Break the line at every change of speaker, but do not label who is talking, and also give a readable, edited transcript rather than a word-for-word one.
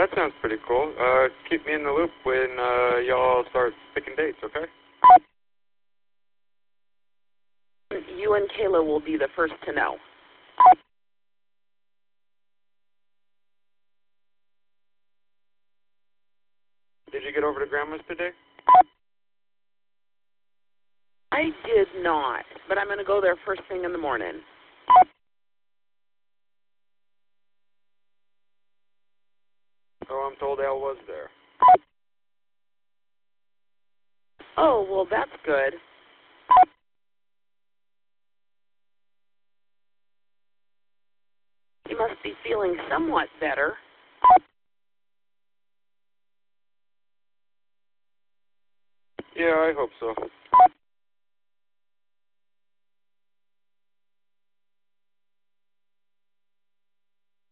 that sounds pretty cool. Keep me in the loop when y'all start picking dates, okay?
You and Kayla will be the first to know.
Did you get over to Grandma's today?
I did not, but I'm going to go there first thing in the morning.
Oh, I'm told Al was there.
Oh, well, that's good. You must be feeling somewhat better.
Yeah, I hope so.